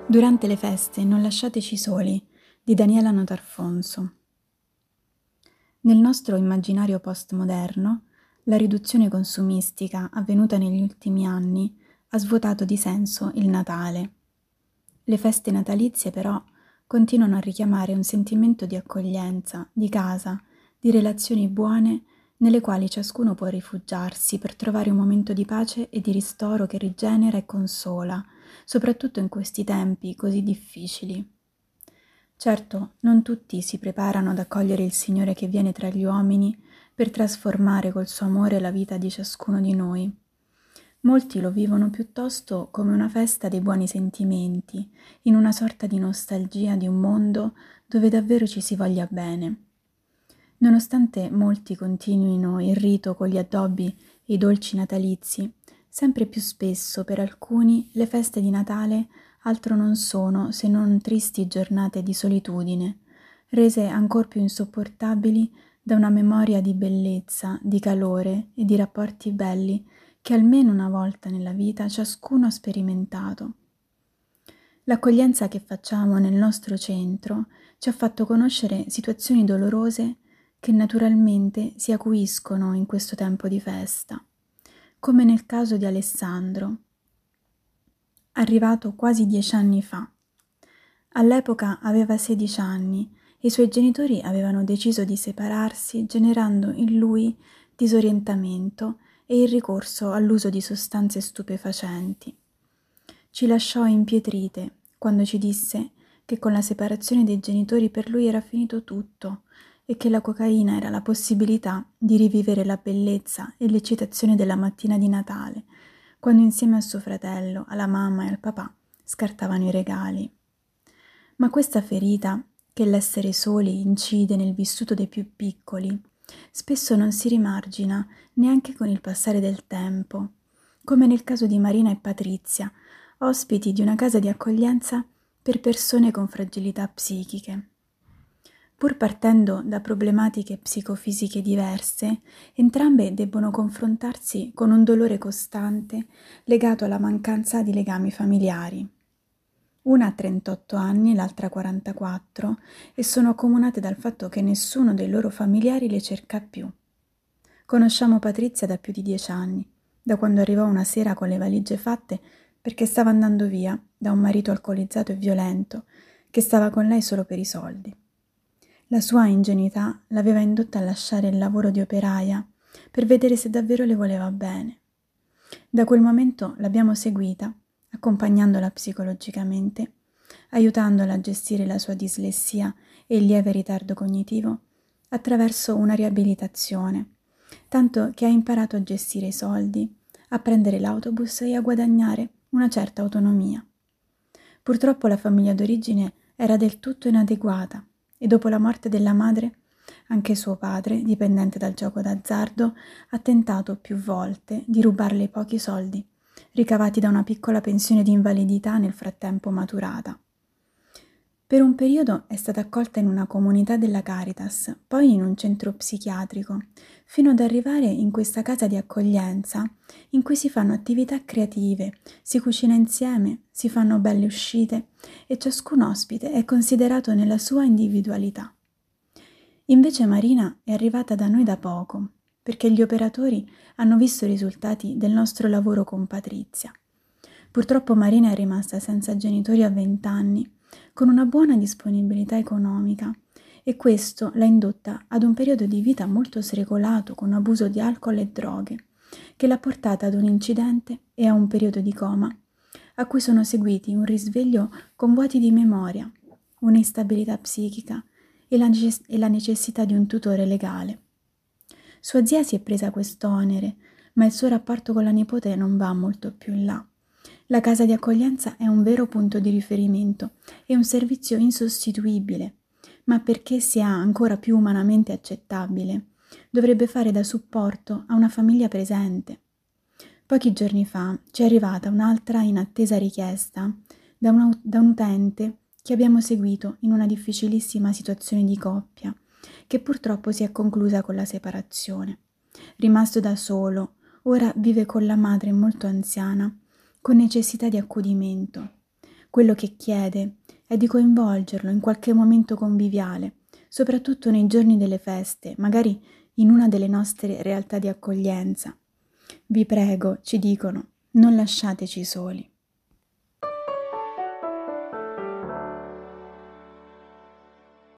Durante le feste non lasciateci soli di Daniela Notarfonso. Nel nostro immaginario postmoderno, la riduzione consumistica avvenuta negli ultimi anni ha svuotato di senso il Natale. Le feste natalizie però continuano a richiamare un sentimento di accoglienza, di casa, di relazioni buone nelle quali ciascuno può rifugiarsi per trovare un momento di pace e di ristoro che rigenera e consola, soprattutto in questi tempi così difficili. Certo, non tutti si preparano ad accogliere il Signore che viene tra gli uomini per trasformare col suo amore la vita di ciascuno di noi. Molti lo vivono piuttosto come una festa dei buoni sentimenti, in una sorta di nostalgia di un mondo dove davvero ci si voglia bene. Nonostante molti continuino il rito con gli addobbi e i dolci natalizi, sempre più spesso per alcuni le feste di Natale altro non sono se non tristi giornate di solitudine, rese ancor più insopportabili da una memoria di bellezza, di calore e di rapporti belli che almeno una volta nella vita ciascuno ha sperimentato. L'accoglienza che facciamo nel nostro centro ci ha fatto conoscere situazioni dolorose che naturalmente si acuiscono in questo tempo di festa, come nel caso di Alessandro, arrivato quasi 10 anni fa. All'epoca aveva 16 anni e i suoi genitori avevano deciso di separarsi, generando in lui disorientamento e il ricorso all'uso di sostanze stupefacenti. Ci lasciò impietrite quando ci disse che con la separazione dei genitori per lui era finito tutto e che la cocaina era la possibilità di rivivere la bellezza e l'eccitazione della mattina di Natale, quando insieme a suo fratello, alla mamma e al papà scartavano i regali. Ma questa ferita, che l'essere soli incide nel vissuto dei più piccoli, spesso non si rimargina neanche con il passare del tempo, come nel caso di Marina e Patrizia, ospiti di una casa di accoglienza per persone con fragilità psichiche. Pur partendo da problematiche psicofisiche diverse, entrambe debbono confrontarsi con un dolore costante legato alla mancanza di legami familiari. Una ha 38 anni, l'altra 44, e sono accomunate dal fatto che nessuno dei loro familiari le cerca più. Conosciamo Patrizia da più di 10 anni, da quando arrivò una sera con le valigie fatte perché stava andando via da un marito alcolizzato e violento che stava con lei solo per i soldi. La sua ingenuità l'aveva indotta a lasciare il lavoro di operaia per vedere se davvero le voleva bene. Da quel momento l'abbiamo seguita, accompagnandola psicologicamente, aiutandola a gestire la sua dislessia e il lieve ritardo cognitivo attraverso una riabilitazione, tanto che ha imparato a gestire i soldi, a prendere l'autobus e a guadagnare una certa autonomia. Purtroppo la famiglia d'origine era del tutto inadeguata e dopo la morte della madre anche suo padre, dipendente dal gioco d'azzardo, ha tentato più volte di rubarle i pochi soldi ricavati da una piccola pensione di invalidità nel frattempo maturata. Per un periodo è stata accolta in una comunità della Caritas, poi in un centro psichiatrico, fino ad arrivare in questa casa di accoglienza in cui si fanno attività creative, si cucina insieme, si fanno belle uscite e ciascun ospite è considerato nella sua individualità. Invece Marina è arrivata da noi da poco, perché gli operatori hanno visto i risultati del nostro lavoro con Patrizia. Purtroppo Marina è rimasta senza genitori a 20 anni, con una buona disponibilità economica, e questo l'ha indotta ad un periodo di vita molto sregolato con abuso di alcol e droghe, che l'ha portata ad un incidente e a un periodo di coma, a cui sono seguiti un risveglio con vuoti di memoria, un'instabilità psichica e la necessità di un tutore legale. Sua zia si è presa quest'onere, ma il suo rapporto con la nipote non va molto più in là. La casa di accoglienza è un vero punto di riferimento e un servizio insostituibile, ma perché sia ancora più umanamente accettabile, dovrebbe fare da supporto a una famiglia presente. Pochi giorni fa ci è arrivata un'altra inattesa richiesta da un utente che abbiamo seguito in una difficilissima situazione di coppia, che purtroppo si è conclusa con la separazione. Rimasto da solo, ora vive con la madre molto anziana, con necessità di accudimento. Quello che chiede è di coinvolgerlo in qualche momento conviviale, soprattutto nei giorni delle feste, magari in una delle nostre realtà di accoglienza. Vi prego, ci dicono, non lasciateci soli.